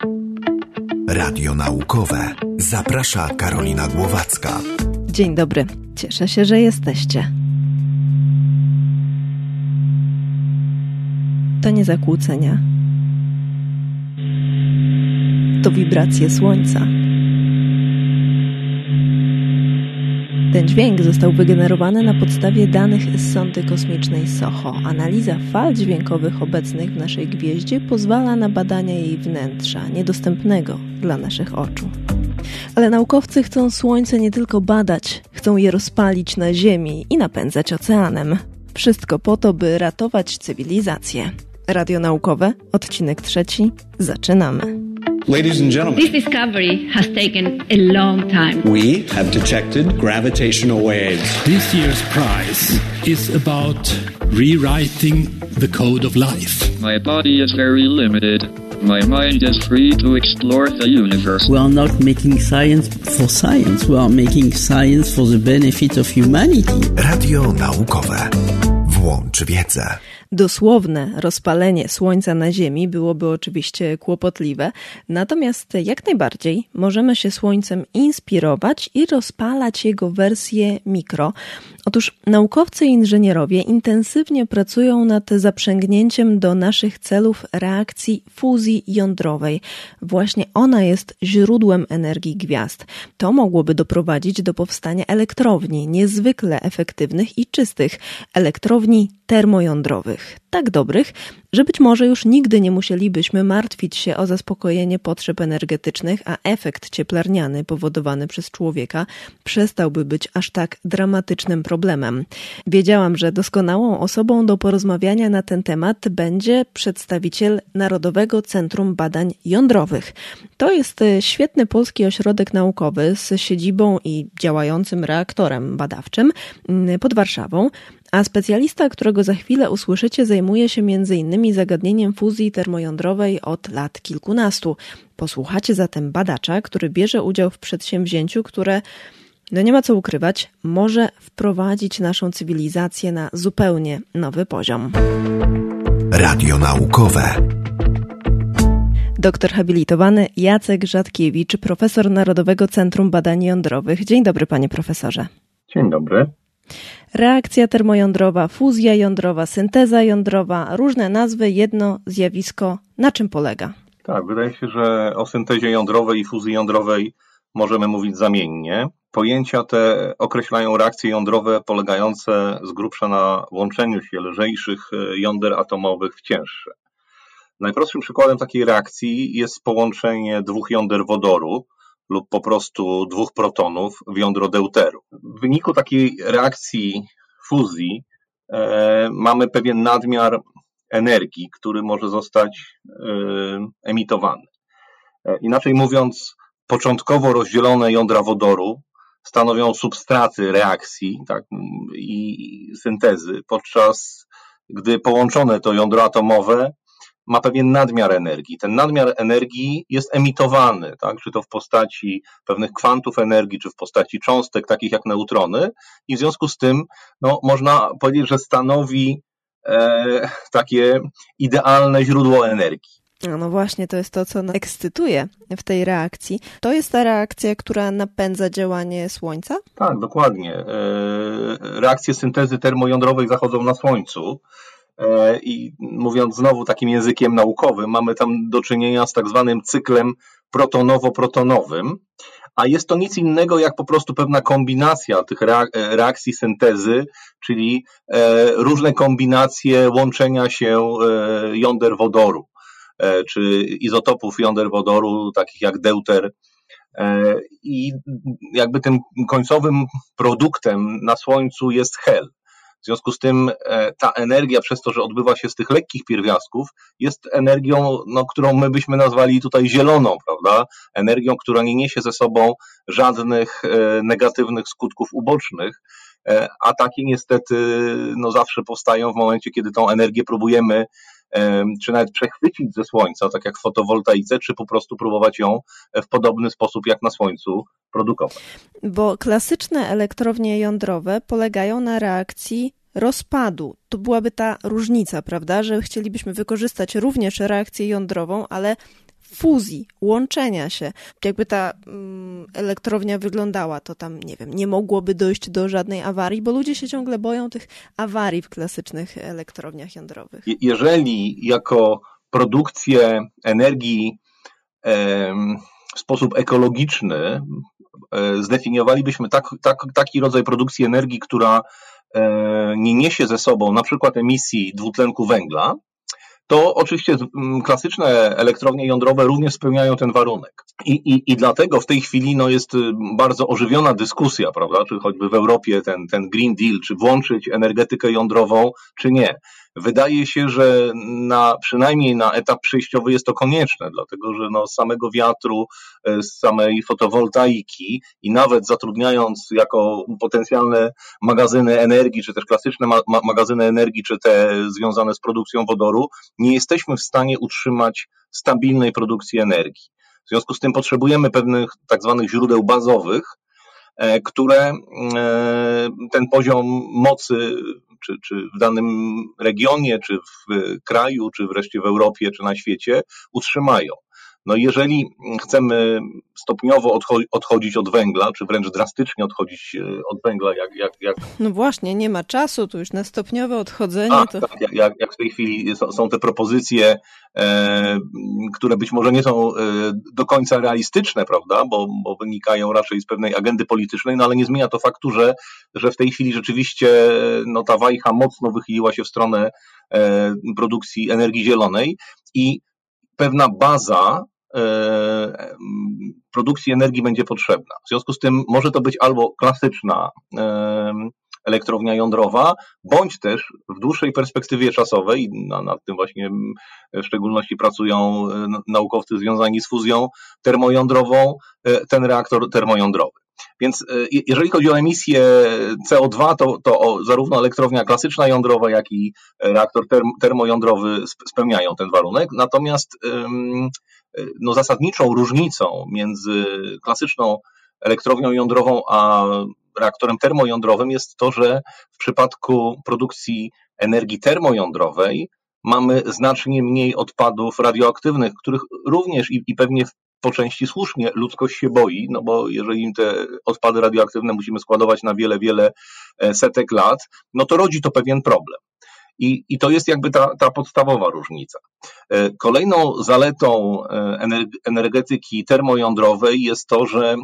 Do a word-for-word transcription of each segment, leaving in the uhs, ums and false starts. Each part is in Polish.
Radio Naukowe. Zaprasza Karolina Głowacka. Dzień dobry. Cieszę się, że jesteście. To nie zakłócenia. To wibracje Słońca. Ten dźwięk został wygenerowany na podstawie danych z sondy kosmicznej SOHO. Analiza fal dźwiękowych obecnych w naszej gwieździe pozwala na badania jej wnętrza, niedostępnego dla naszych oczu. Ale naukowcy chcą Słońce nie tylko badać, chcą je rozpalić na Ziemi i napędzać oceanem. Wszystko po to, by ratować cywilizację. Radio Naukowe, odcinek trzeci. Zaczynamy. Ladies and gentlemen, this discovery has taken a long time. We have detected gravitational waves. This year's prize is about rewriting the code of life. My body is very limited. My mind is free to explore the universe. We are not making science for science. We are making science for the benefit of humanity. Radio Naukowe. Włącz wiedzę. Dosłowne rozpalenie Słońca na Ziemi byłoby oczywiście kłopotliwe, natomiast jak najbardziej możemy się Słońcem inspirować i rozpalać jego wersję mikro. Otóż naukowcy i inżynierowie intensywnie pracują nad zaprzęgnięciem do naszych celów reakcji fuzji jądrowej. Właśnie ona jest źródłem energii gwiazd. To mogłoby doprowadzić do powstania elektrowni niezwykle efektywnych i czystych, elektrowni termojądrowych. Tak dobrych, że być może już nigdy nie musielibyśmy martwić się o zaspokojenie potrzeb energetycznych, a efekt cieplarniany powodowany przez człowieka przestałby być aż tak dramatycznym problemem. Wiedziałam, że doskonałą osobą do porozmawiania na ten temat będzie przedstawiciel Narodowego Centrum Badań Jądrowych. To jest świetny polski ośrodek naukowy z siedzibą i działającym reaktorem badawczym pod Warszawą, a specjalista, którego za chwilę usłyszycie, zajmuje się między innymi zagadnieniem fuzji termojądrowej od lat kilkunastu. Posłuchacie zatem badacza, który bierze udział w przedsięwzięciu, które, no nie ma co ukrywać, może wprowadzić naszą cywilizację na zupełnie nowy poziom. Radio Naukowe. Doktor habilitowany Jacek Rzadkiewicz, profesor Narodowego Centrum Badań Jądrowych. Dzień dobry, panie profesorze. Dzień dobry. Reakcja termojądrowa, fuzja jądrowa, synteza jądrowa, różne nazwy, jedno zjawisko. Na czym polega? Tak, wydaje się, że o syntezie jądrowej i fuzji jądrowej możemy mówić zamiennie. Pojęcia te określają reakcje jądrowe polegające z grubsza na łączeniu się lżejszych jąder atomowych w cięższe. Najprostszym przykładem takiej reakcji jest połączenie dwóch jąder wodoru lub po prostu dwóch protonów w jądro deuteru. W wyniku takiej reakcji fuzji e, mamy pewien nadmiar energii, który może zostać e, emitowany. E, inaczej mówiąc, początkowo rozdzielone jądra wodoru stanowią substraty reakcji, tak, i syntezy, podczas gdy połączone to jądro atomowe ma pewien nadmiar energii. Ten nadmiar energii jest emitowany, tak? Czy to w postaci pewnych kwantów energii, czy w postaci cząstek, takich jak neutrony, i w związku z tym no, można powiedzieć, że stanowi e, takie idealne źródło energii. No właśnie, to jest to, co nas ekscytuje w tej reakcji. To jest ta reakcja, która napędza działanie Słońca? Tak, dokładnie. E, reakcje syntezy termojądrowej zachodzą na Słońcu. I mówiąc znowu takim językiem naukowym, mamy tam do czynienia z tak zwanym cyklem protonowo-protonowym, a jest to nic innego jak po prostu pewna kombinacja tych reakcji syntezy, czyli różne kombinacje łączenia się jąder wodoru, czy izotopów jąder wodoru, takich jak deuter. I jakby tym końcowym produktem na Słońcu jest hel. W związku z tym ta energia, przez to, że odbywa się z tych lekkich pierwiastków, jest energią, no, którą my byśmy nazwali tutaj zieloną, prawda? Energią, która nie niesie ze sobą żadnych negatywnych skutków ubocznych, a takie niestety no, zawsze powstają w momencie, kiedy tą energię próbujemy czy nawet przechwycić ze Słońca, tak jak w fotowoltaice, czy po prostu próbować ją w podobny sposób jak na Słońcu produkować. Bo klasyczne elektrownie jądrowe polegają na reakcji rozpadu. To byłaby ta różnica, prawda, że chcielibyśmy wykorzystać również reakcję jądrową, ale fuzji, łączenia się. Jakby ta mm, elektrownia wyglądała, to tam, nie wiem, nie mogłoby dojść do żadnej awarii, bo ludzie się ciągle boją tych awarii w klasycznych elektrowniach jądrowych. Jeżeli jako produkcję energii w sposób ekologiczny zdefiniowalibyśmy tak, tak, taki rodzaj produkcji energii, która nie niesie ze sobą na przykład emisji dwutlenku węgla, to oczywiście klasyczne elektrownie jądrowe również spełniają ten warunek. I, i, i dlatego w tej chwili no, jest bardzo ożywiona dyskusja, prawda, czy choćby w Europie ten, ten Green Deal, czy włączyć energetykę jądrową, czy nie. Wydaje się, że na, przynajmniej na etap przejściowy jest to konieczne, dlatego że no, z samego wiatru, z samej fotowoltaiki i nawet zatrudniając jako potencjalne magazyny energii, czy też klasyczne ma- ma- magazyny energii, czy te związane z produkcją wodoru, nie jesteśmy w stanie utrzymać stabilnej produkcji energii. W związku z tym potrzebujemy pewnych tak zwanych źródeł bazowych, które ten poziom mocy czy, czy w danym regionie, czy w kraju, czy wreszcie w Europie, czy na świecie utrzymają. No jeżeli chcemy stopniowo odchodzić od węgla, czy wręcz drastycznie odchodzić od węgla, jak... jak, jak... No właśnie, nie ma czasu, tu już na stopniowe odchodzenie. A, to... tak, jak, jak w tej chwili są, są te propozycje, e, które być może nie są e, do końca realistyczne, prawda, bo, bo wynikają raczej z pewnej agendy politycznej, no ale nie zmienia to faktu, że, że w tej chwili rzeczywiście no, ta wajcha mocno wychyliła się w stronę e, produkcji energii zielonej i pewna baza produkcji energii będzie potrzebna. W związku z tym może to być albo klasyczna elektrownia jądrowa, bądź też w dłuższej perspektywie czasowej, nad tym właśnie w szczególności pracują naukowcy związani z fuzją termojądrową, ten reaktor termojądrowy. Więc jeżeli chodzi o emisję C O dwa, to, to zarówno elektrownia klasyczna jądrowa, jak i reaktor term, termojądrowy spełniają ten warunek. Natomiast no, zasadniczą różnicą między klasyczną elektrownią jądrową a reaktorem termojądrowym jest to, że w przypadku produkcji energii termojądrowej mamy znacznie mniej odpadów radioaktywnych, których również i, i pewnie po części słusznie ludzkość się boi, no bo jeżeli te odpady radioaktywne musimy składować na wiele, wiele setek lat, no to rodzi to pewien problem. I, i to jest jakby ta, ta podstawowa różnica. Kolejną zaletą energetyki termojądrowej jest to, że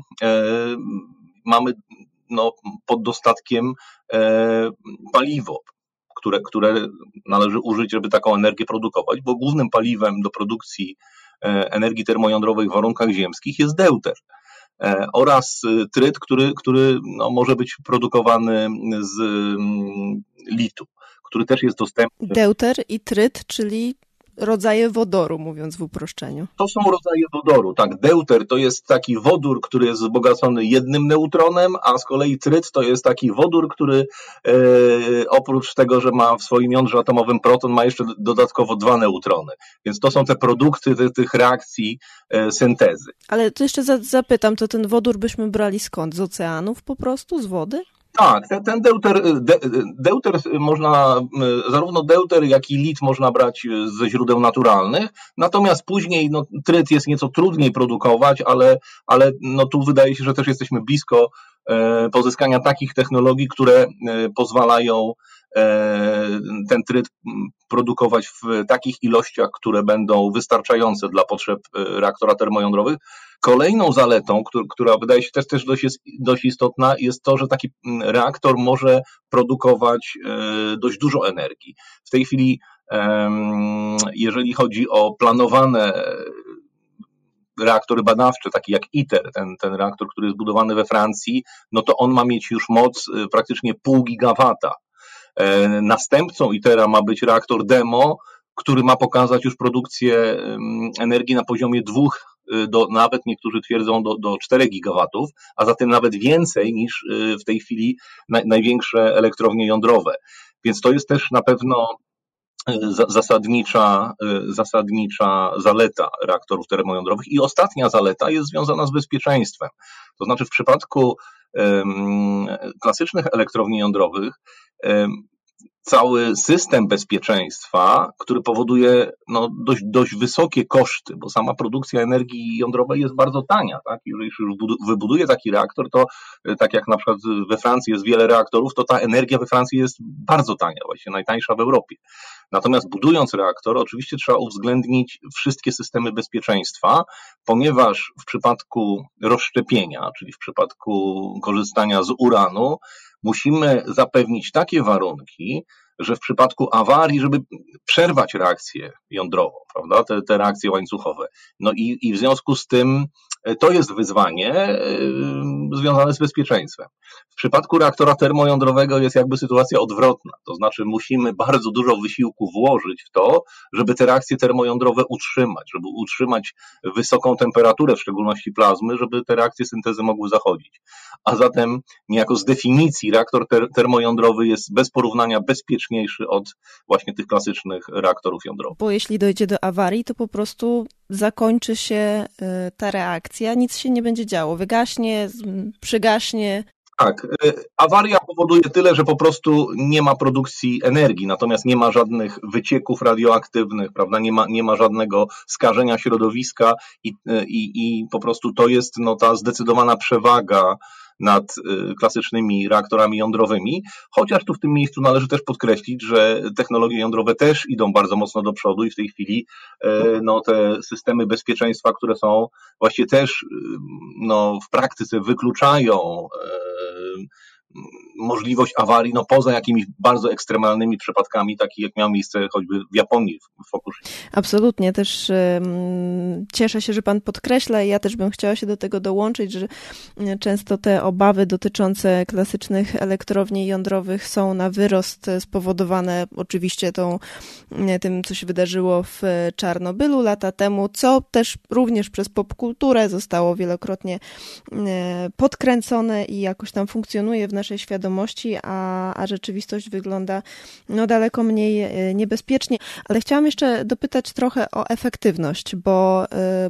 mamy no, pod dostatkiem paliwo, które, które należy użyć, żeby taką energię produkować, bo głównym paliwem do produkcji energii termojądrowej w warunkach ziemskich jest deuter oraz tryt, który, który no, może być produkowany z litu, który też jest dostępny. Deuter i tryt, czyli rodzaje wodoru, mówiąc w uproszczeniu. To są rodzaje wodoru, tak. Deuter to jest taki wodór, który jest wzbogacony jednym neutronem, a z kolei tryt to jest taki wodór, który e, oprócz tego, że ma w swoim jądrze atomowym proton, ma jeszcze dodatkowo dwa neutrony. Więc to są te produkty te, tych reakcji e, syntezy. Ale to jeszcze za, zapytam, to ten wodór byśmy brali skąd? Z oceanów po prostu? Z wody? Tak, ten, ten deuter, de, deuter można, zarówno deuter, jak i lit można brać ze źródeł naturalnych, natomiast później no, tryt jest nieco trudniej produkować, ale, ale no, tu wydaje się, że też jesteśmy blisko e, pozyskania takich technologii, które e, pozwalają e, ten tryt produkować w takich ilościach, które będą wystarczające dla potrzeb reaktora termojądrowych. Kolejną zaletą, która wydaje się też, też dość, jest, dość istotna, jest to, że taki reaktor może produkować dość dużo energii. W tej chwili, jeżeli chodzi o planowane reaktory badawcze, takie jak ITER, ten, ten reaktor, który jest budowany we Francji, no to on ma mieć już moc praktycznie pół gigawata. Następcą ITER-a ma być reaktor demo, który ma pokazać już produkcję energii na poziomie dwóch do, nawet niektórzy twierdzą do, do czterech gigawatów, a zatem nawet więcej niż w tej chwili naj, największe elektrownie jądrowe. Więc to jest też na pewno zasadnicza, zasadnicza zaleta reaktorów termojądrowych. I ostatnia zaleta jest związana z bezpieczeństwem. To znaczy w przypadku um, klasycznych elektrowni jądrowych um, cały system bezpieczeństwa, który powoduje no, dość, dość wysokie koszty, bo sama produkcja energii jądrowej jest bardzo tania. Tak? Jeżeli już wybuduje taki reaktor, to tak jak na przykład we Francji jest wiele reaktorów, to ta energia we Francji jest bardzo tania, właściwie najtańsza w Europie. Natomiast budując reaktor, oczywiście trzeba uwzględnić wszystkie systemy bezpieczeństwa, ponieważ w przypadku rozszczepienia, czyli w przypadku korzystania z uranu, musimy zapewnić takie warunki, że w przypadku awarii, żeby przerwać reakcję jądrową, prawda, te, te reakcje łańcuchowe. No i, i w związku z tym to jest wyzwanie yy, związane z bezpieczeństwem. W przypadku reaktora termojądrowego jest jakby sytuacja odwrotna, to znaczy musimy bardzo dużo wysiłku włożyć w to, żeby te reakcje termojądrowe utrzymać, żeby utrzymać wysoką temperaturę, w szczególności plazmy, żeby te reakcje syntezy mogły zachodzić. A zatem niejako z definicji reaktor ter- termojądrowy jest bez porównania bezpieczniejszy od właśnie tych klasycznych reaktorów jądrowych. Bo jeśli dojdzie do awarii, to po prostu zakończy się ta reakcja, nic się nie będzie działo, wygaśnie, przygaśnie. Tak, awaria powoduje tyle, że po prostu nie ma produkcji energii, natomiast nie ma żadnych wycieków radioaktywnych, prawda, nie ma, nie ma żadnego skażenia środowiska i, i, i po prostu to jest no, ta zdecydowana przewaga nad klasycznymi reaktorami jądrowymi, chociaż tu w tym miejscu należy też podkreślić, że technologie jądrowe też idą bardzo mocno do przodu i w tej chwili no, te systemy bezpieczeństwa, które są właściwie też no, w praktyce wykluczają możliwość awarii, no poza jakimiś bardzo ekstremalnymi przypadkami, takich jak miało miejsce choćby w Japonii, w Fukushimie. Absolutnie, też um, cieszę się, że Pan podkreśla i ja też bym chciała się do tego dołączyć, że często te obawy dotyczące klasycznych elektrowni jądrowych są na wyrost spowodowane oczywiście tą, tym, co się wydarzyło w Czarnobylu lata temu, co też również przez popkulturę zostało wielokrotnie podkręcone i jakoś tam funkcjonuje w naszej świadomości, a, a rzeczywistość wygląda no, daleko mniej niebezpiecznie. Ale chciałam jeszcze dopytać trochę o efektywność, bo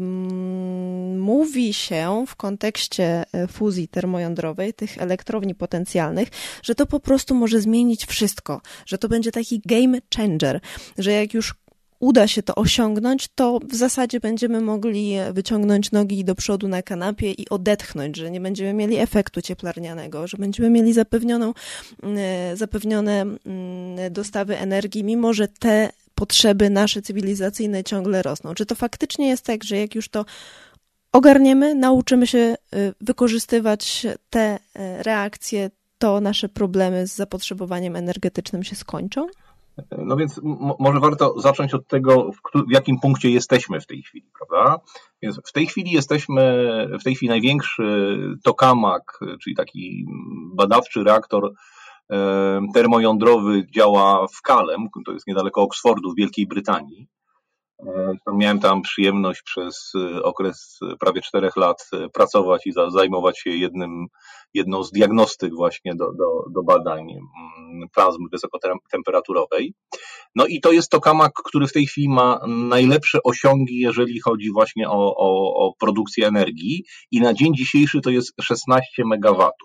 ym, mówi się w kontekście fuzji termojądrowej, tych elektrowni potencjalnych, że to po prostu może zmienić wszystko, że to będzie taki game changer, że jak już uda się to osiągnąć, to w zasadzie będziemy mogli wyciągnąć nogi do przodu na kanapie i odetchnąć, że nie będziemy mieli efektu cieplarnianego, że będziemy mieli zapewnioną, zapewnione dostawy energii, mimo że te potrzeby nasze cywilizacyjne ciągle rosną. Czy to faktycznie jest tak, że jak już to ogarniemy, nauczymy się wykorzystywać te reakcje, to nasze problemy z zapotrzebowaniem energetycznym się skończą? No więc m- może warto zacząć od tego, w, któ- w jakim punkcie jesteśmy w tej chwili, prawda? Więc w tej chwili jesteśmy, w tej chwili największy tokamak, czyli taki badawczy reaktor e, termojądrowy działa w Calem, to jest niedaleko Oksfordu w Wielkiej Brytanii. E, miałem tam przyjemność przez okres prawie czterech lat pracować i za- zajmować się jednym jedną z diagnostyk właśnie do, do, do badań plazmy wysokotemperaturowej. No i to jest tokamak, który w tej chwili ma najlepsze osiągi, jeżeli chodzi właśnie o, o, o produkcję energii i na dzień dzisiejszy to jest szesnaście megawatów.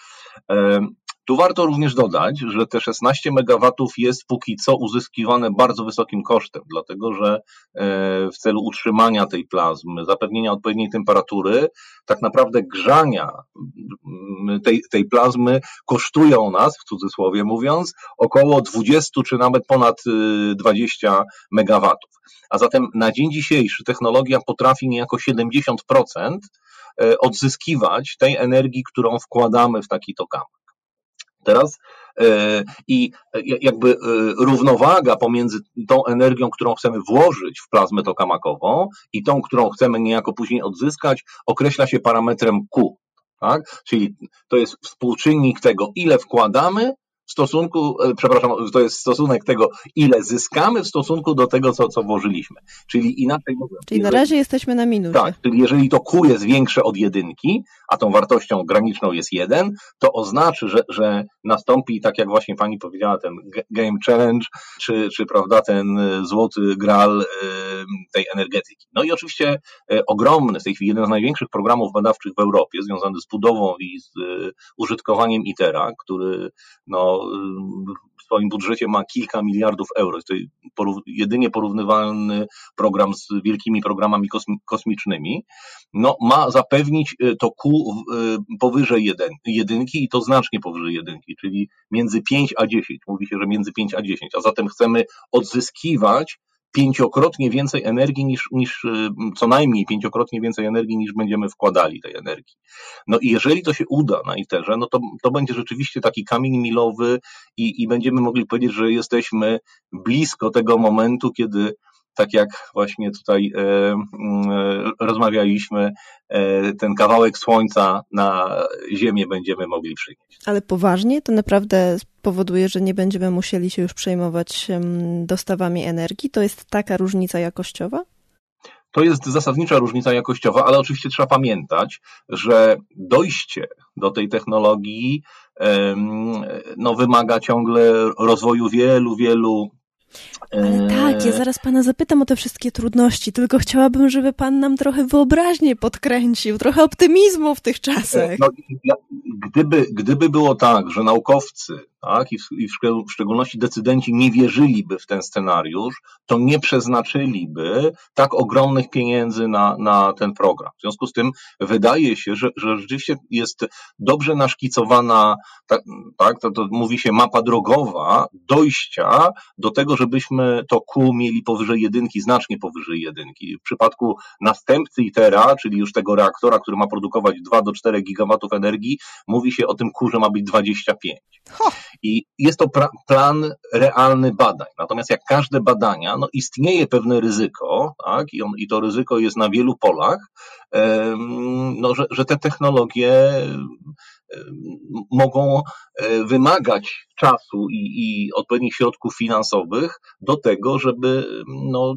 Tu warto również dodać, że te szesnaście megawatów jest póki co uzyskiwane bardzo wysokim kosztem, dlatego że w celu utrzymania tej plazmy, zapewnienia odpowiedniej temperatury, tak naprawdę grzania tej, tej plazmy kosztują nas, w cudzysłowie mówiąc, około dwadzieścia czy nawet ponad dwadzieścia megawatów. A zatem na dzień dzisiejszy technologia potrafi niejako siedemdziesiąt procent odzyskiwać tej energii, którą wkładamy w taki tokamak. Teraz e, i jakby e, równowaga pomiędzy tą energią, którą chcemy włożyć w plazmę tokamakową i tą, którą chcemy niejako później odzyskać, określa się parametrem Q, tak? Czyli to jest współczynnik tego, ile wkładamy w stosunku, przepraszam, to jest stosunek tego, ile zyskamy w stosunku do tego, co, co włożyliśmy. Czyli inaczej mówiąc... Czyli na razie jesteśmy na minusie. Tak, czyli jeżeli to Q jest większe od jedynki, a tą wartością graniczną jest jeden, to oznacza, że, że nastąpi, tak jak właśnie pani powiedziała, ten game challenge, czy, czy prawda, ten złoty graal tej energetyki. No i oczywiście ogromny, w tej chwili jeden z największych programów badawczych w Europie, związany z budową i z użytkowaniem ITER-a, który no, swoim budżecie ma kilka miliardów euro. Jest to porów- jedynie porównywalny program z wielkimi programami kosmi- kosmicznymi. No, ma zapewnić to Q powyżej jeden, jedynki i to znacznie powyżej jedynki, czyli między pięć a dziesięć. Mówi się, że między pięć a dziesięć, a zatem chcemy odzyskiwać pięciokrotnie więcej energii niż, niż, co najmniej pięciokrotnie więcej energii niż będziemy wkładali tej energii. No i jeżeli to się uda na ITER-ze, no to, to będzie rzeczywiście taki kamień milowy i, i będziemy mogli powiedzieć, że jesteśmy blisko tego momentu, kiedy tak jak właśnie tutaj e, e, rozmawialiśmy, e, ten kawałek słońca na Ziemię będziemy mogli przynieść. Ale poważnie? To naprawdę spowoduje, że nie będziemy musieli się już przejmować dostawami energii? To jest taka różnica jakościowa? To jest zasadnicza różnica jakościowa, ale oczywiście trzeba pamiętać, że dojście do tej technologii no, wymaga ciągle rozwoju wielu, wielu Ale tak, ja zaraz pana zapytam o te wszystkie trudności, tylko chciałabym, żeby pan nam trochę wyobraźnię podkręcił, trochę optymizmu w tych czasach. No, gdyby, gdyby było tak, że naukowcy, tak, i, w, i w szczególności decydenci nie wierzyliby w ten scenariusz, to nie przeznaczyliby tak ogromnych pieniędzy na, na ten program. W związku z tym wydaje się, że, że rzeczywiście jest dobrze naszkicowana, tak, tak to, to mówi się mapa drogowa dojścia do tego, żebyśmy to Q mieli powyżej jedynki, znacznie powyżej jedynki. W przypadku następcy ITER-a, czyli już tego reaktora, który ma produkować dwa do czterech gigawatów energii, mówi się o tym Q, że ma być dwadzieścia pięć. Ho. I jest to pra- plan realny badań. Natomiast jak każde badania, no istnieje pewne ryzyko, tak, i, on, i to ryzyko jest na wielu polach, em, no, że, że te technologie mogą wymagać czasu i, i odpowiednich środków finansowych do tego, żeby no,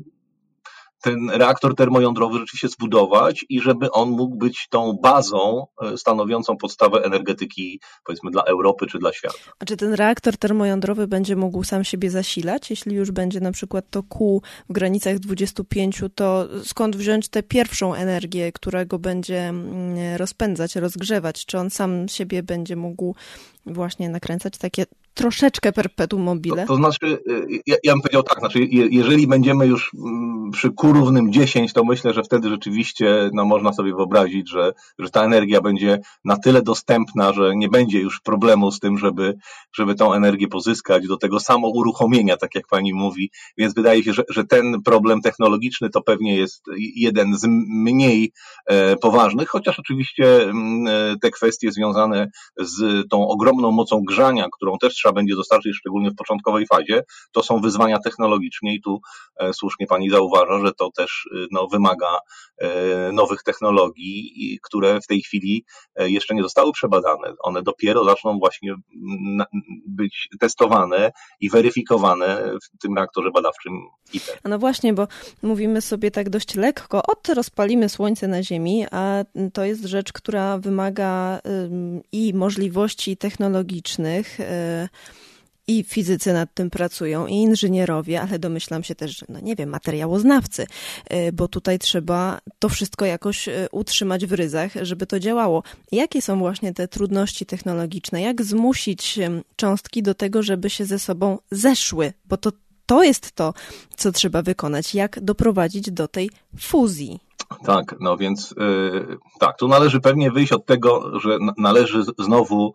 ten reaktor termojądrowy rzeczywiście zbudować i żeby on mógł być tą bazą stanowiącą podstawę energetyki, powiedzmy, dla Europy czy dla świata. A czy ten reaktor termojądrowy będzie mógł sam siebie zasilać? Jeśli już będzie na przykład to Q w granicach dwudziestu pięciu, to skąd wziąć tę pierwszą energię, która go będzie rozpędzać, rozgrzewać? Czy on sam siebie będzie mógł właśnie nakręcać takie troszeczkę perpetuum mobile? To, to znaczy, ja, ja bym powiedział tak, znaczy, je, jeżeli będziemy już przy Q równym dziesięć, to myślę, że wtedy rzeczywiście no, można sobie wyobrazić, że, że ta energia będzie na tyle dostępna, że nie będzie już problemu z tym, żeby, żeby tą energię pozyskać do tego samo uruchomienia, tak jak pani mówi, więc wydaje się, że, że ten problem technologiczny to pewnie jest jeden z mniej e, poważnych, chociaż oczywiście e, te kwestie związane z tą ogromną mocą grzania, którą też trzeba będzie dostarczyć, szczególnie w początkowej fazie, to są wyzwania technologiczne i tu e, słusznie pani zauważa, że to też no, wymaga e, nowych technologii, które w tej chwili e, jeszcze nie zostały przebadane. One dopiero zaczną właśnie na, być testowane i weryfikowane w tym reaktorze badawczym ITER. No właśnie, bo mówimy sobie tak dość lekko, od rozpalimy słońce na Ziemi, a to jest rzecz, która wymaga y, i możliwości technologicznych, y, i fizycy nad tym pracują, i inżynierowie, ale domyślam się też, że, no nie wiem, materiałoznawcy, bo tutaj trzeba to wszystko jakoś utrzymać w ryzach, żeby to działało. Jakie są właśnie te trudności technologiczne? Jak zmusić cząstki do tego, żeby się ze sobą zeszły? Bo to, to jest to, co trzeba wykonać. Jak doprowadzić do tej fuzji? Tak, no więc yy, tak, tu należy pewnie wyjść od tego, że n- należy znowu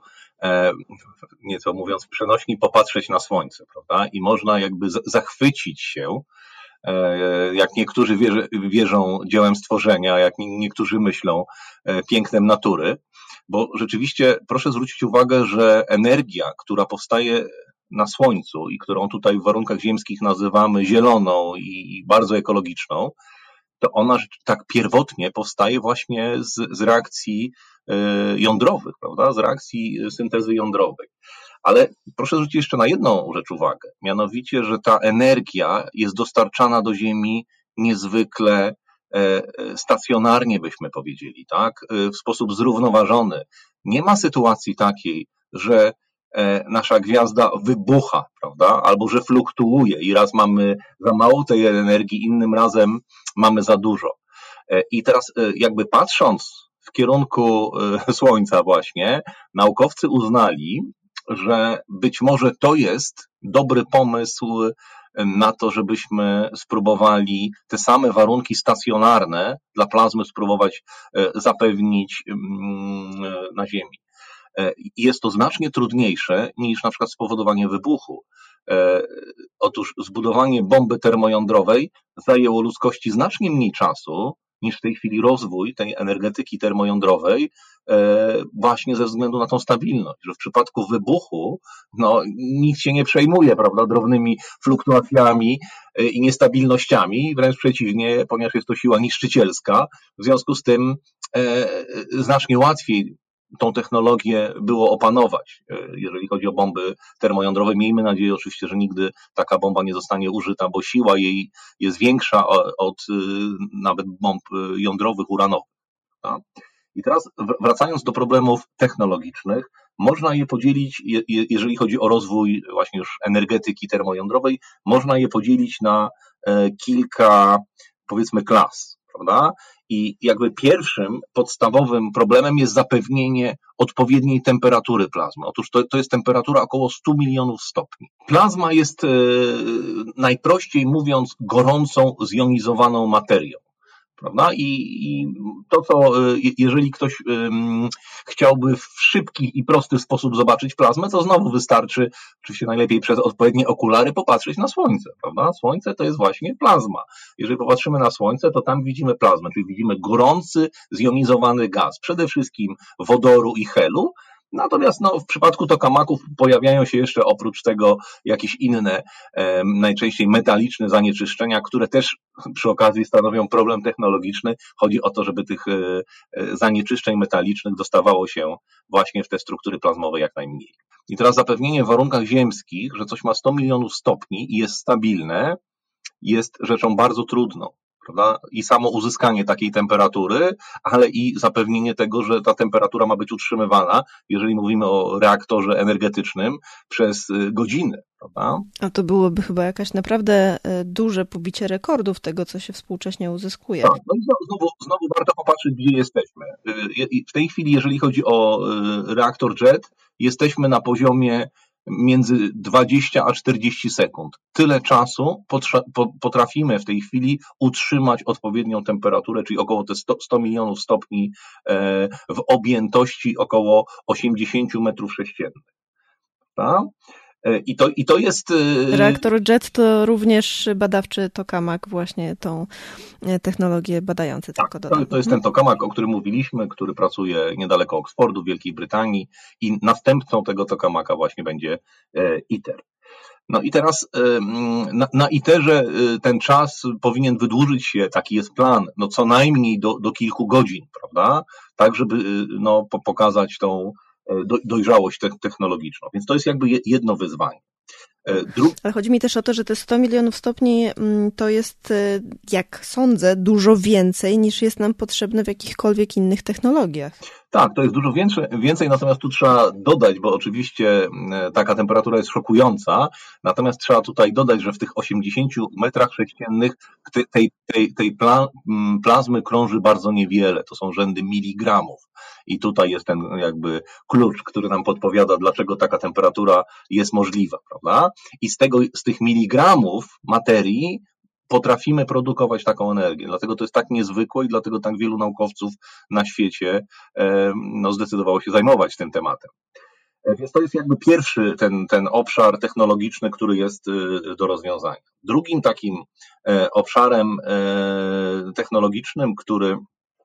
nieco mówiąc przenośni, popatrzeć na słońce, prawda? I można jakby zachwycić się, jak niektórzy wierzy, wierzą dziełem stworzenia, jak niektórzy myślą pięknem natury, bo rzeczywiście proszę zwrócić uwagę, że energia, która powstaje na słońcu i którą tutaj w warunkach ziemskich nazywamy zieloną i bardzo ekologiczną, to ona tak pierwotnie powstaje właśnie z, z reakcji jądrowych, prawda, z reakcji syntezy jądrowej. Ale proszę zwrócić jeszcze na jedną rzecz uwagę, mianowicie, że ta energia jest dostarczana do Ziemi niezwykle stacjonarnie, byśmy powiedzieli, tak, w sposób zrównoważony. Nie ma sytuacji takiej, że nasza gwiazda wybucha, prawda, albo że fluktuuje i raz mamy za mało tej energii, innym razem mamy za dużo. I teraz jakby patrząc w kierunku Słońca właśnie, naukowcy uznali, że być może to jest dobry pomysł na to, żebyśmy spróbowali te same warunki stacjonarne dla plazmy spróbować zapewnić na Ziemi. Jest to znacznie trudniejsze niż na przykład spowodowanie wybuchu. Otóż zbudowanie bomby termojądrowej zajęło ludzkości znacznie mniej czasu niż w tej chwili rozwój tej energetyki termojądrowej, właśnie ze względu na tą stabilność, że w przypadku wybuchu no, nikt się nie przejmuje, prawda, drobnymi fluktuacjami i niestabilnościami, wręcz przeciwnie, ponieważ jest to siła niszczycielska, w związku z tym znacznie łatwiej tą technologię było opanować, jeżeli chodzi o bomby termojądrowe. Miejmy nadzieję oczywiście, że nigdy taka bomba nie zostanie użyta, bo siła jej jest większa od nawet bomb jądrowych, uranowych. Tak? I teraz wracając do problemów technologicznych, można je podzielić, jeżeli chodzi o rozwój właśnie już energetyki termojądrowej, można je podzielić na kilka, powiedzmy, klas, prawda? I jakby pierwszym podstawowym problemem jest zapewnienie odpowiedniej temperatury plazmy. Otóż to, to jest temperatura około stu milionów stopni. Plazma jest e, najprościej mówiąc gorącą, zjonizowaną materią. Prawda? I, I to, co jeżeli ktoś um, chciałby w szybki i prosty sposób zobaczyć plazmę, to znowu wystarczy, oczywiście najlepiej przez odpowiednie okulary, popatrzeć na Słońce. Prawda? Słońce to jest właśnie plazma. Jeżeli popatrzymy na Słońce, to tam widzimy plazmę, czyli widzimy gorący, zjonizowany gaz, przede wszystkim wodoru i helu. Natomiast no, w przypadku tokamaków pojawiają się jeszcze oprócz tego jakieś inne, e, najczęściej metaliczne zanieczyszczenia, które też przy okazji stanowią problem technologiczny. Chodzi o to, żeby tych e, zanieczyszczeń metalicznych dostawało się właśnie w te struktury plazmowe jak najmniej. I teraz zapewnienie w warunkach ziemskich, że coś ma sto milionów stopni i jest stabilne, jest rzeczą bardzo trudną. Prawda? I samo uzyskanie takiej temperatury, ale i zapewnienie tego, że ta temperatura ma być utrzymywana, jeżeli mówimy o reaktorze energetycznym, przez godziny. Prawda? A to byłoby chyba jakaś naprawdę duże pobicie rekordów tego, co się współcześnie uzyskuje. Tak, no i znowu, znowu warto popatrzeć, gdzie jesteśmy. W tej chwili, jeżeli chodzi o reaktor JET, jesteśmy na poziomie między dwadzieścia a czterdzieści sekund. Tyle czasu potrafimy w tej chwili utrzymać odpowiednią temperaturę, czyli około te sto milionów stopni w objętości około osiemdziesiąt metrów sześciennych. Tak? I to, i to jest... Reaktor JET to również badawczy tokamak, właśnie tą technologię badający. Tak, tylko to, to jest ten tokamak, o którym mówiliśmy, który pracuje niedaleko Oksfordu w Wielkiej Brytanii i następcą tego tokamaka właśnie będzie ITER. No i teraz na, na ITERze ten czas powinien wydłużyć się, taki jest plan, no co najmniej do, do kilku godzin, prawda? Tak, żeby no, pokazać tą dojrzałość technologiczną. Więc to jest jakby jedno wyzwanie. Dru... Ale chodzi mi też o to, że te sto milionów stopni to jest, jak sądzę, dużo więcej niż jest nam potrzebne w jakichkolwiek innych technologiach. Tak, to jest dużo więcej, więcej, natomiast tu trzeba dodać, bo oczywiście taka temperatura jest szokująca, natomiast trzeba tutaj dodać, że w tych osiemdziesięciu metrach sześciennych tej, tej, tej plazmy krąży bardzo niewiele, to są rzędy miligramów. I tutaj jest ten jakby klucz, który nam podpowiada, dlaczego taka temperatura jest możliwa, prawda? I z tego, z tych miligramów materii potrafimy produkować taką energię. Dlatego to jest tak niezwykłe i dlatego tak wielu naukowców na świecie no, zdecydowało się zajmować tym tematem. Więc to jest jakby pierwszy ten, ten obszar technologiczny, który jest do rozwiązania. Drugim takim obszarem technologicznym, który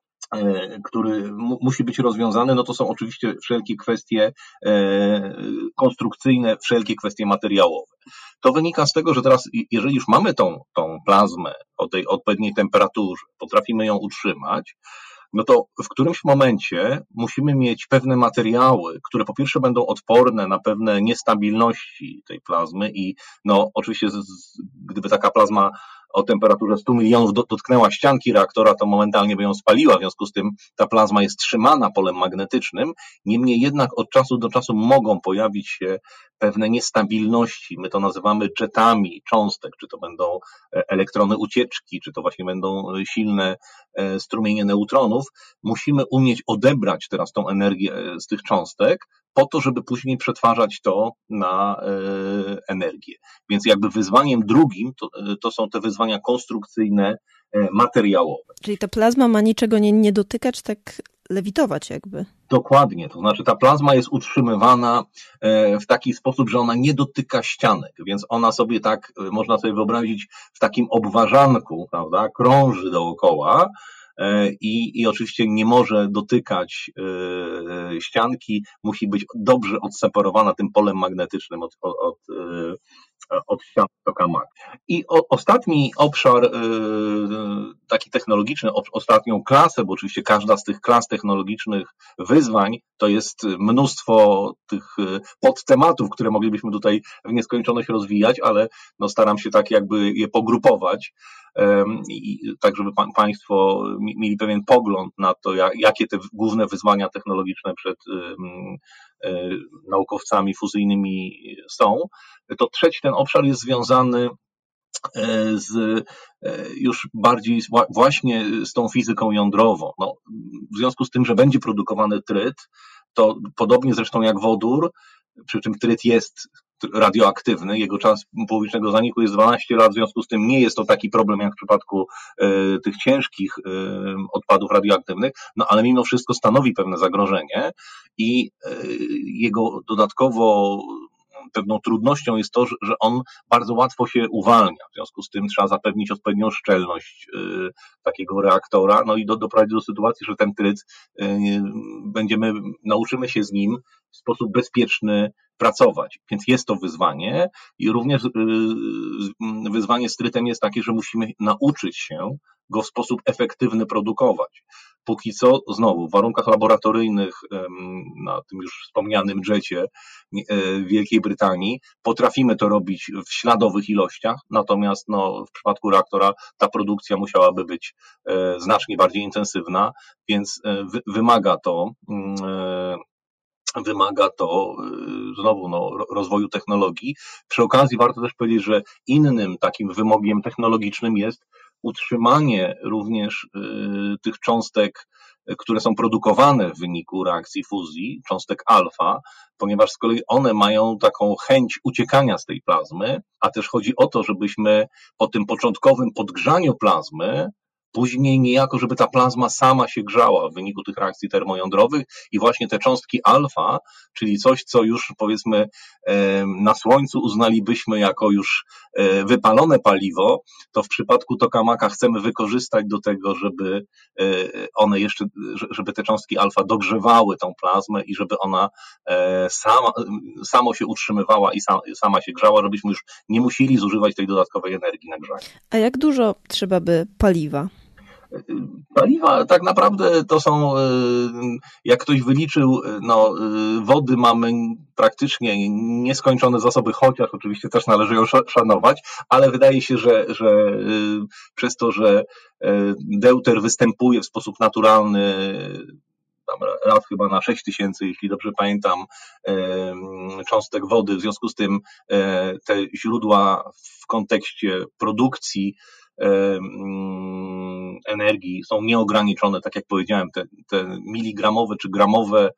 który musi być rozwiązany, no to są oczywiście wszelkie kwestie konstrukcyjne, wszelkie kwestie materiałowe. To wynika z tego, że teraz, jeżeli już mamy tą, tą plazmę o tej odpowiedniej temperaturze, potrafimy ją utrzymać, no to w którymś momencie musimy mieć pewne materiały, które po pierwsze będą odporne na pewne niestabilności tej plazmy i no oczywiście z, z, gdyby taka plazma o temperaturze stu milionów dotknęła ścianki reaktora, to momentalnie by ją spaliła, w związku z tym ta plazma jest trzymana polem magnetycznym, niemniej jednak od czasu do czasu mogą pojawić się pewne niestabilności, my to nazywamy jetami cząstek, czy to będą elektrony ucieczki, czy to właśnie będą silne strumienie neutronów. Musimy umieć odebrać teraz tą energię z tych cząstek po to, żeby później przetwarzać to na energię. Więc jakby wyzwaniem drugim to, to są te wyzwania konstrukcyjne, materiałowe. Czyli ta plazma ma niczego nie, nie dotykać, tak lewitować jakby. Dokładnie, to znaczy ta plazma jest utrzymywana w taki sposób, że ona nie dotyka ścianek, więc ona sobie tak, można sobie wyobrazić, w takim obwarzanku, prawda, krąży dookoła i, i oczywiście nie może dotykać ścianki, musi być dobrze odseparowana tym polem magnetycznym od, od, od od ścian tokamaki. I o, ostatni obszar y, taki technologiczny, o, ostatnią klasę, bo oczywiście każda z tych klas technologicznych wyzwań to jest mnóstwo tych podtematów, które moglibyśmy tutaj w nieskończoność rozwijać, ale no staram się tak jakby je pogrupować, y, i, tak żeby pa, Państwo mieli pewien pogląd na to, jak, jakie te główne wyzwania technologiczne przed y, y, naukowcami fuzyjnymi są. To trzeci ten obszar jest związany z już bardziej właśnie z tą fizyką jądrową. No, w związku z tym, że będzie produkowany tryt, to podobnie zresztą jak wodór, przy czym tryt jest radioaktywny, jego czas połowicznego zaniku jest dwanaście lat, w związku z tym nie jest to taki problem jak w przypadku y, tych ciężkich y, odpadów radioaktywnych, no ale mimo wszystko stanowi pewne zagrożenie i y, jego dodatkowo pewną trudnością jest to, że on bardzo łatwo się uwalnia. W związku z tym trzeba zapewnić odpowiednią szczelność y, takiego reaktora, no i do, doprowadzić do sytuacji, że ten tryt y, będziemy, nauczymy się z nim w sposób bezpieczny pracować. Więc jest to wyzwanie i również y, y, wyzwanie z trytem jest takie, że musimy nauczyć się go w sposób efektywny produkować. Póki co, znowu, w warunkach laboratoryjnych na tym już wspomnianym jecie w Wielkiej Brytanii potrafimy to robić w śladowych ilościach, natomiast no, w przypadku reaktora ta produkcja musiałaby być znacznie bardziej intensywna, więc wymaga to Wymaga to znowu no, rozwoju technologii. Przy okazji warto też powiedzieć, że innym takim wymogiem technologicznym jest utrzymanie również y, tych cząstek, które są produkowane w wyniku reakcji fuzji, cząstek alfa, ponieważ z kolei one mają taką chęć uciekania z tej plazmy, a też chodzi o to, żebyśmy po tym początkowym podgrzaniu plazmy później niejako, żeby ta plazma sama się grzała w wyniku tych reakcji termojądrowych i właśnie te cząstki alfa, czyli coś, co już powiedzmy na Słońcu uznalibyśmy jako już wypalone paliwo, to w przypadku tokamaka chcemy wykorzystać do tego, żeby one jeszcze, żeby te cząstki alfa dogrzewały tą plazmę i żeby ona sama, samo się utrzymywała i sama się grzała, żebyśmy już nie musieli zużywać tej dodatkowej energii na grzanie. A jak dużo trzeba by paliwa? Paliwa tak naprawdę to są, jak ktoś wyliczył, no, wody mamy praktycznie nieskończone zasoby, chociaż oczywiście też należy ją szanować, ale wydaje się, że, że przez to, że deuter występuje w sposób naturalny tam raz chyba na sześć tysięcy, jeśli dobrze pamiętam, cząstek wody, w związku z tym te źródła w kontekście produkcji energii są nieograniczone, tak jak powiedziałem, te, te miligramowe czy gramowe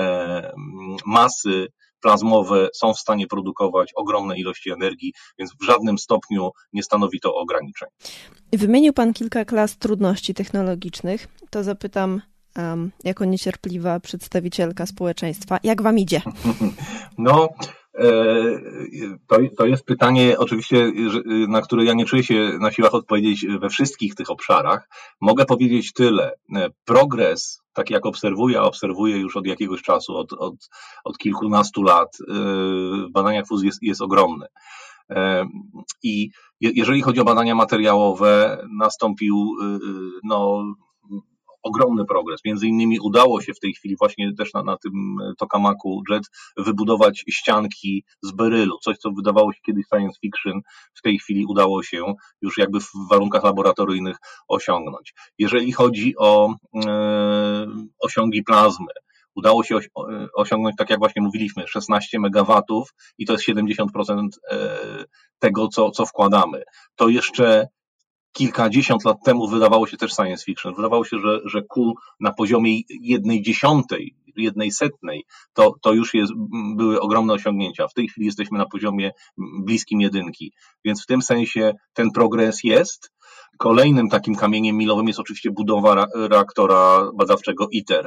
masy plazmowe są w stanie produkować ogromne ilości energii, więc w żadnym stopniu nie stanowi to ograniczeń. Wymienił Pan kilka klas trudności technologicznych, to zapytam um, jako niecierpliwa przedstawicielka społeczeństwa, jak Wam idzie? No, To, to jest pytanie oczywiście, na które ja nie czuję się na siłach odpowiedzieć we wszystkich tych obszarach. Mogę powiedzieć tyle. Progres, taki jak obserwuję, a obserwuję już od jakiegoś czasu, od, od, od kilkunastu lat w badaniach fuzji jest, jest ogromny. I jeżeli chodzi o badania materiałowe, nastąpił no, ogromny progres. Między innymi udało się w tej chwili właśnie też na, na tym tokamaku jet wybudować ścianki z berylu. Coś, co wydawało się kiedyś science fiction, w tej chwili udało się już jakby w warunkach laboratoryjnych osiągnąć. Jeżeli chodzi o e, osiągi plazmy, udało się osiągnąć, tak jak właśnie mówiliśmy, szesnaście megawatów i to jest siedemdziesiąt procent tego, co, co wkładamy. To jeszcze kilkadziesiąt lat temu wydawało się też science fiction. Wydawało się, że, że Q na poziomie jednej dziesiątej jednej setnej, to, to już jest, były ogromne osiągnięcia. W tej chwili jesteśmy na poziomie bliskim jedynki, więc w tym sensie ten progres jest. Kolejnym takim kamieniem milowym jest oczywiście budowa reaktora badawczego ITER.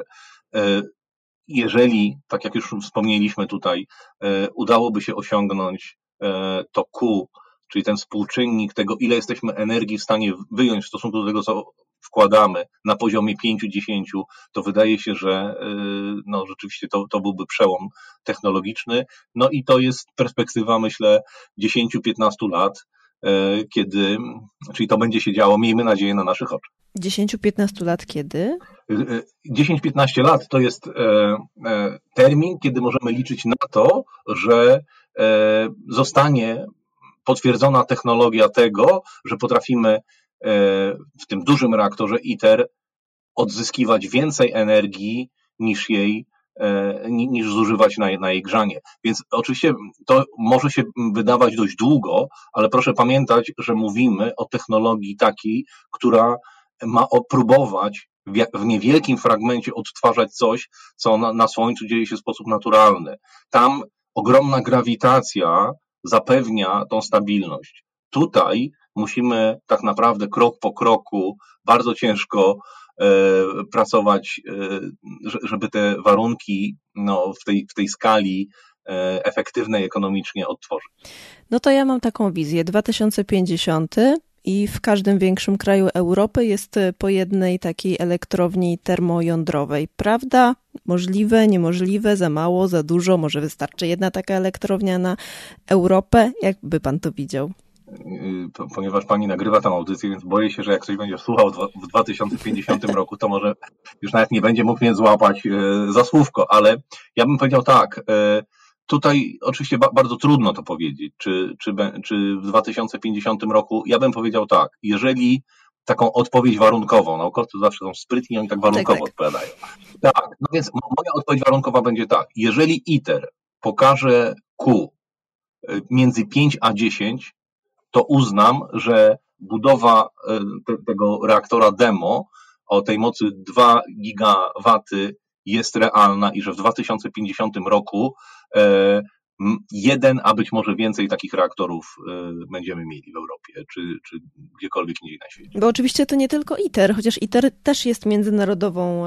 Jeżeli, tak jak już wspomnieliśmy tutaj, udałoby się osiągnąć to Q, czyli ten współczynnik tego, ile jesteśmy energii w stanie wyjąć w stosunku do tego, co wkładamy na poziomie pięć do dziesięciu, to wydaje się, że no, rzeczywiście to, to byłby przełom technologiczny. No i to jest perspektywa, myślę, dziesięć do piętnastu lat, kiedy, czyli to będzie się działo, miejmy nadzieję, na naszych oczach. dziesięć do piętnastu lat kiedy? dziesięć do piętnastu lat to jest termin, kiedy możemy liczyć na to, że zostanie potwierdzona technologia tego, że potrafimy w tym dużym reaktorze ITER odzyskiwać więcej energii niż jej, niż zużywać na, na jej grzanie. Więc oczywiście to może się wydawać dość długo, ale proszę pamiętać, że mówimy o technologii takiej, która ma próbować w, w niewielkim fragmencie odtwarzać coś, co na, na Słońcu dzieje się w sposób naturalny. Tam ogromna grawitacja zapewnia tą stabilność. Tutaj musimy tak naprawdę krok po kroku bardzo ciężko e, pracować, e, żeby te warunki no, w, tej, w tej skali e, efektywnej ekonomicznie odtworzyć. No to ja mam taką wizję. dwa tysiące pięćdziesiąty i w każdym większym kraju Europy jest po jednej takiej elektrowni termojądrowej. Prawda? Możliwe, niemożliwe, za mało, za dużo, może wystarczy jedna taka elektrownia na Europę? Jak by pan to widział? Ponieważ pani nagrywa tę audycję, więc boję się, że jak ktoś będzie słuchał w dwa tysiące pięćdziesiątym roku, to może już nawet nie będzie mógł mnie złapać za słówko, ale ja bym powiedział tak, tutaj oczywiście bardzo trudno to powiedzieć, czy, czy, czy w dwa tysiące pięćdziesiątym roku, ja bym powiedział tak, jeżeli taką odpowiedź warunkową, naukowcy zawsze są sprytni, oni tak warunkowo tak, tak. odpowiadają. Tak, no więc moja odpowiedź warunkowa będzie tak, jeżeli ITER pokaże Q między pięć a dziesięć, to uznam, że budowa te, tego reaktora demo o tej mocy dwa gigawaty jest realna i że w dwa tysiące pięćdziesiątym roku e, jeden, a być może więcej takich reaktorów e, będziemy mieli w Europie, czy, czy gdziekolwiek indziej na świecie. Bo oczywiście to nie tylko ITER, chociaż ITER też jest międzynarodową,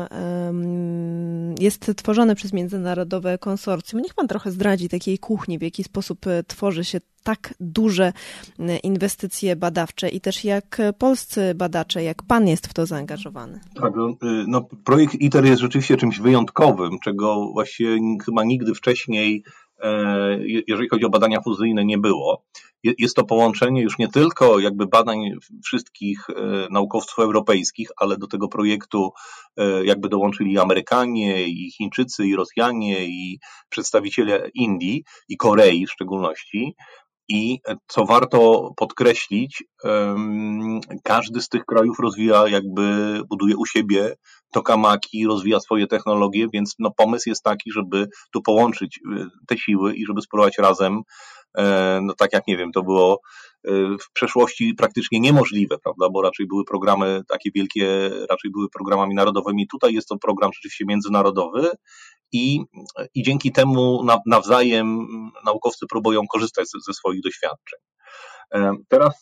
um, jest tworzone przez międzynarodowe konsorcjum. Niech pan trochę zdradzi takiej kuchni, w jaki sposób tworzy się tak duże inwestycje badawcze i też jak polscy badacze, jak pan jest w to zaangażowany. Tak, no projekt ITER jest rzeczywiście czymś wyjątkowym, czego właściwie chyba nigdy wcześniej, jeżeli chodzi o badania fuzyjne, nie było. Jest to połączenie już nie tylko jakby badań wszystkich naukowców europejskich, ale do tego projektu jakby dołączyli Amerykanie, i Chińczycy, i Rosjanie, i przedstawiciele Indii, i Korei w szczególności. I co warto podkreślić, każdy z tych krajów rozwija, jakby buduje u siebie tokamaki, rozwija swoje technologie, więc no pomysł jest taki, żeby tu połączyć te siły i żeby spróbować razem, no tak jak nie wiem, to było w przeszłości praktycznie niemożliwe, prawda, bo raczej były programy takie wielkie, raczej były programami narodowymi. Tutaj jest to program rzeczywiście międzynarodowy i, i dzięki temu nawzajem naukowcy próbują korzystać ze swoich doświadczeń. Teraz,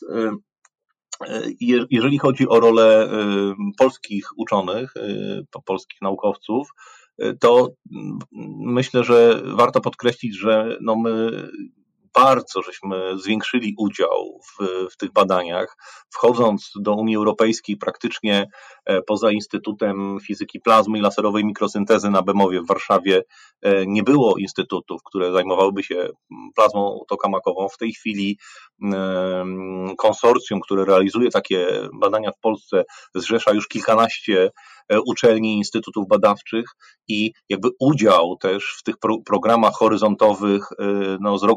jeżeli chodzi o rolę polskich uczonych, polskich naukowców, to myślę, że warto podkreślić, że no my bardzo żeśmy zwiększyli udział w, w tych badaniach, wchodząc do Unii Europejskiej praktycznie poza Instytutem Fizyki Plazmy i Laserowej Mikrosyntezy na Bemowie w Warszawie nie było instytutów, które zajmowałyby się plazmą tokamakową. W tej chwili konsorcjum, które realizuje takie badania w Polsce, zrzesza już kilkanaście uczelni i instytutów badawczych i jakby udział też w tych pro- programach horyzontowych no, z roku na rok się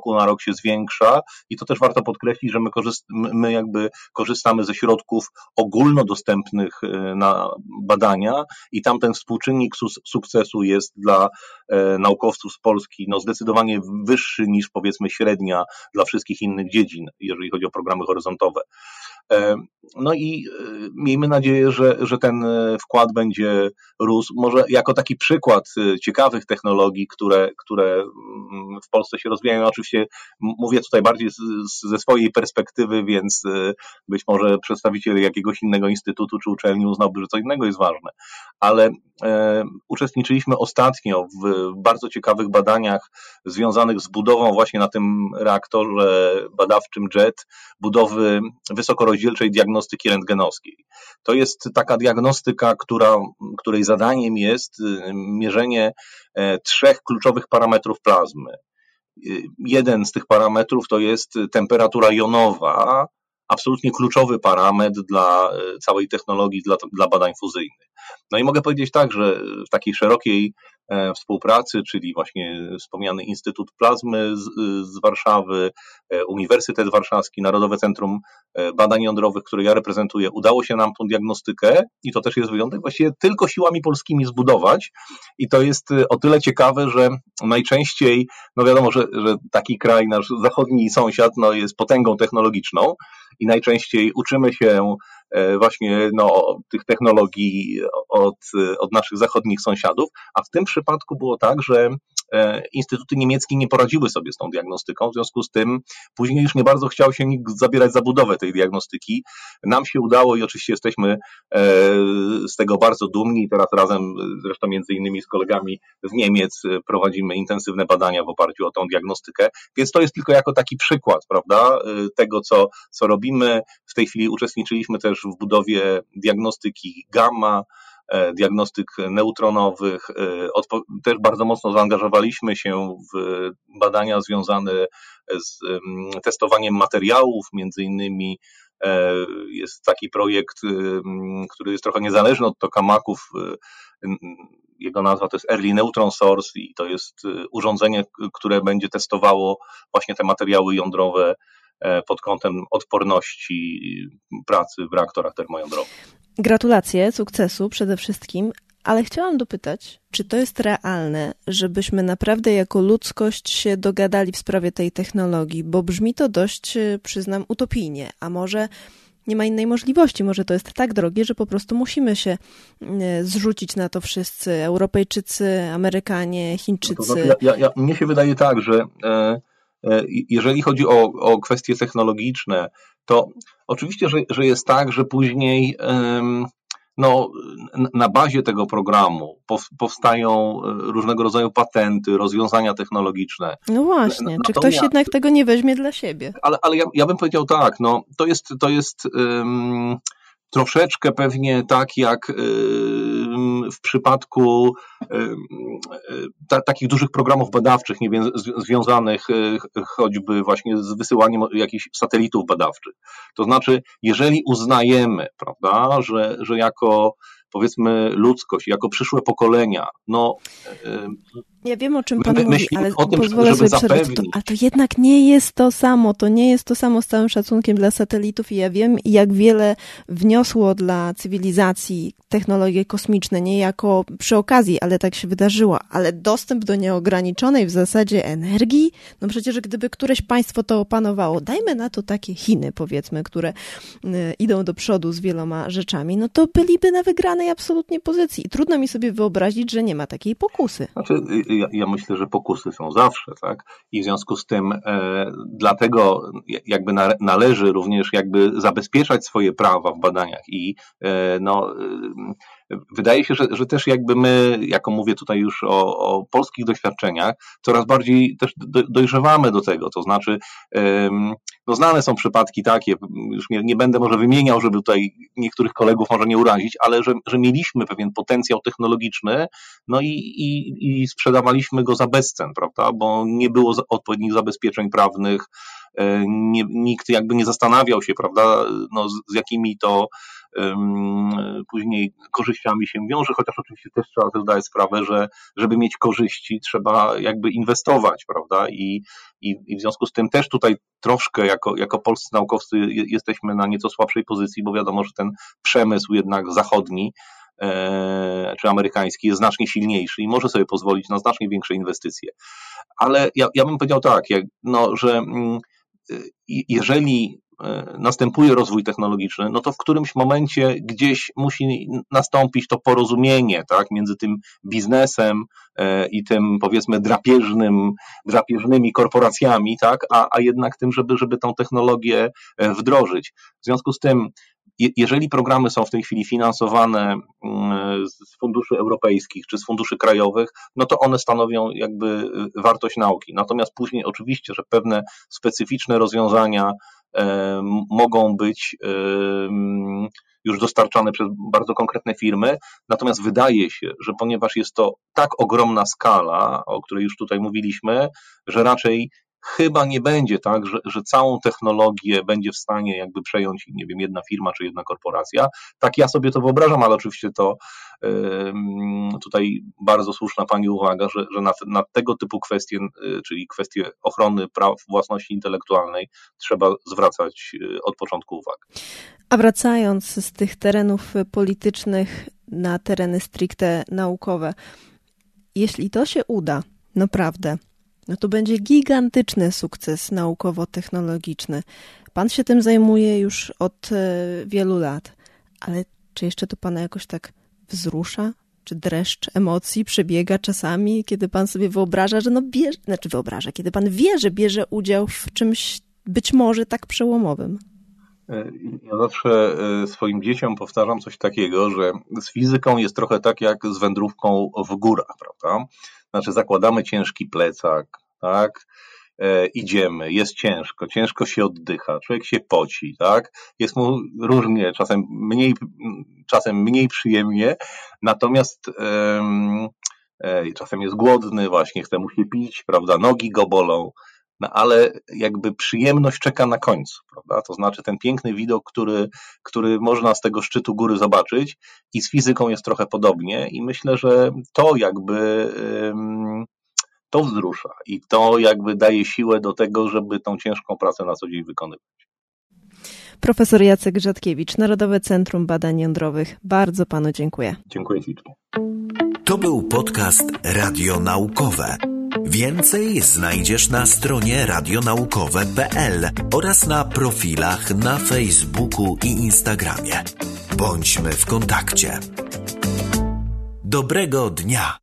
się zwiększa i to też warto podkreślić, że my, korzyst- my jakby korzystamy ze środków ogólnodostępnych na badania i tam ten współczynnik su- sukcesu jest dla e, naukowców z Polski no zdecydowanie wyższy niż powiedzmy średnia dla wszystkich innych dziedzin, jeżeli chodzi o programy horyzontowe. E, no i e, miejmy nadzieję, że, że ten wkład będzie rósł. Może jako taki przykład ciekawych technologii, które, które w Polsce się rozwijają. Oczywiście mówię tutaj bardziej z, ze swojej perspektywy, więc być może przedstawiciel jakiegoś innego instytutu czy uczelni uznałby, że co innego jest ważne. Ale e, uczestniczyliśmy ostatnio w bardzo ciekawych badaniach związanych z budową właśnie na tym reaktorze badawczym JET, budowy wysokorozdzielczej diagnostyki rentgenowskiej. To jest taka diagnostyka, która, której zadaniem jest mierzenie e, trzech kluczowych parametrów plazmy. Jeden z tych parametrów to jest temperatura jonowa, absolutnie kluczowy parametr dla całej technologii, dla, dla badań fuzyjnych. No i mogę powiedzieć tak, że w takiej szerokiej e, współpracy, czyli właśnie wspomniany Instytut Plazmy z, z Warszawy, e, Uniwersytet Warszawski, Narodowe Centrum Badań Jądrowych, które ja reprezentuję, udało się nam tą diagnostykę i to też jest wyjątek, właściwie tylko siłami polskimi zbudować i to jest o tyle ciekawe, że najczęściej, no wiadomo, że, że taki kraj, nasz zachodni sąsiad, no jest potęgą technologiczną i najczęściej uczymy się właśnie no, tych technologii od, od naszych zachodnich sąsiadów, a w tym przypadku było tak, że instytuty niemieckie nie poradziły sobie z tą diagnostyką, w związku z tym później już nie bardzo chciał się nikt zabierać za budowę tej diagnostyki. Nam się udało i oczywiście jesteśmy z tego bardzo dumni. Teraz razem, zresztą między innymi z kolegami z Niemiec, prowadzimy intensywne badania w oparciu o tą diagnostykę, więc to jest tylko jako taki przykład, prawda, tego, co, co robimy. W tej chwili uczestniczyliśmy też w budowie diagnostyki gamma, diagnostyk neutronowych. Też bardzo mocno zaangażowaliśmy się w badania związane z testowaniem materiałów, między innymi jest taki projekt, który jest trochę niezależny od tokamaków. Jego nazwa to jest Early Neutron Source i to jest urządzenie, które będzie testowało właśnie te materiały jądrowe pod kątem odporności pracy w reaktorach termojądrowych. Gratulacje, sukcesu przede wszystkim, ale chciałam dopytać, czy to jest realne, żebyśmy naprawdę jako ludzkość się dogadali w sprawie tej technologii, bo brzmi to dość, przyznam, utopijnie, a może nie ma innej możliwości, może to jest tak drogie, że po prostu musimy się zrzucić na to wszyscy, Europejczycy, Amerykanie, Chińczycy. To znaczy, ja, ja, mnie się wydaje tak, że e, e, jeżeli chodzi o, o kwestie technologiczne, to oczywiście, że, że jest tak, że później ym, no, na bazie tego programu powstają różnego rodzaju patenty, rozwiązania technologiczne. No właśnie, czy ktoś jednak tego nie weźmie dla siebie? Ale, ale ja, ja bym powiedział tak, no to jest, to jest um, troszeczkę pewnie tak jak um, w przypadku um, ta, takich dużych programów badawczych, nie wiem, z, związanych choćby właśnie z wysyłaniem jakichś satelitów badawczych. To znaczy, jeżeli uznajemy, prawda, że, że jako powiedzmy ludzkość, jako przyszłe pokolenia, no... Ja wiem, o czym Pan my, mówi, ale o tym, pozwolę sobie zapewnić... przerwać. To, ale to jednak nie jest to samo, to nie jest to samo z całym szacunkiem dla satelitów i ja wiem, jak wiele wniosło dla cywilizacji technologie kosmiczne, nie jako przy okazji, ale tak się wydarzyło, ale dostęp do nieograniczonej w zasadzie energii, no przecież gdyby któreś państwo to opanowało, dajmy na to takie Chiny, powiedzmy, które y, idą do przodu z wieloma rzeczami, no to byliby na wygranej absolutnie pozycji i trudno mi sobie wyobrazić, że nie ma takiej pokusy. Znaczy, ja, ja myślę, że pokusy są zawsze, tak? I w związku z tym e, dlatego jakby na, należy również jakby zabezpieczać swoje prawa w badaniach i e, no e, wydaje się, że, że też jakby my, jako mówię tutaj już o, o polskich doświadczeniach, coraz bardziej też do, dojrzewamy do tego, to znaczy e, no znane są przypadki takie, już nie, nie będę może wymieniał, żeby tutaj niektórych kolegów może nie urazić, ale że, że mieliśmy pewien potencjał technologiczny, no i, i, i sprzedawaliśmy go za bezcen, prawda, bo nie było odpowiednich zabezpieczeń prawnych, nie, nikt jakby nie zastanawiał się, prawda, no z, z jakimi to później korzyściami się wiąże, chociaż oczywiście też trzeba sobie zdać sprawę, że żeby mieć korzyści, trzeba jakby inwestować, prawda? I, i, i w związku z tym też tutaj troszkę jako, jako polscy naukowcy jesteśmy na nieco słabszej pozycji, bo wiadomo, że ten przemysł jednak zachodni czy amerykański jest znacznie silniejszy i może sobie pozwolić na znacznie większe inwestycje. Ale ja, ja bym powiedział tak, jak, no, że jeżeli następuje rozwój technologiczny, no to w którymś momencie gdzieś musi nastąpić to porozumienie, tak, między tym biznesem i tym, powiedzmy, drapieżnym, drapieżnymi korporacjami, tak, a, a jednak tym, żeby, żeby tą technologię wdrożyć. W związku z tym, jeżeli programy są w tej chwili finansowane z funduszy europejskich czy z funduszy krajowych, no to one stanowią jakby wartość nauki. Natomiast później oczywiście, że pewne specyficzne rozwiązania mogą być już dostarczane przez bardzo konkretne firmy, natomiast wydaje się, że ponieważ jest to tak ogromna skala, o której już tutaj mówiliśmy, że raczej chyba nie będzie tak, że, że całą technologię będzie w stanie jakby przejąć, nie wiem, jedna firma czy jedna korporacja. Tak ja sobie to wyobrażam, ale oczywiście to yy, tutaj bardzo słuszna Pani uwaga, że, że na, na tego typu kwestie, yy, czyli kwestie ochrony praw własności intelektualnej trzeba zwracać yy, od początku uwagę. A wracając z tych terenów politycznych na tereny stricte naukowe, jeśli to się uda, naprawdę, no to będzie gigantyczny sukces naukowo-technologiczny. Pan się tym zajmuje już od wielu lat, ale czy jeszcze to Pana jakoś tak wzrusza? Czy dreszcz emocji przebiega czasami, kiedy Pan sobie wyobraża, że no bierze, znaczy wyobraża, kiedy Pan wie, że bierze udział w czymś być może tak przełomowym? Ja zawsze swoim dzieciom powtarzam coś takiego, że z fizyką jest trochę tak jak z wędrówką w górach, prawda? Znaczy zakładamy ciężki plecak, tak? E, idziemy, jest ciężko, ciężko się oddycha, człowiek się poci, tak? Jest mu różnie, czasem mniej, czasem mniej przyjemnie, natomiast e, e, czasem jest głodny właśnie, chce mu się pić, prawda? Nogi go bolą. No ale jakby przyjemność czeka na końcu, prawda? To znaczy ten piękny widok, który, który można z tego szczytu góry zobaczyć i z fizyką jest trochę podobnie i myślę, że to jakby um, to wzrusza i to jakby daje siłę do tego, żeby tą ciężką pracę na co dzień wykonywać. Profesor Jacek Rzadkiewicz, Narodowe Centrum Badań Jądrowych. Bardzo Panu dziękuję. Dziękuję ślicznie. To był podcast Radio Naukowe. Więcej znajdziesz na stronie radionaukowe kropka p l oraz na profilach na Facebooku i Instagramie. Bądźmy w kontakcie. Dobrego dnia!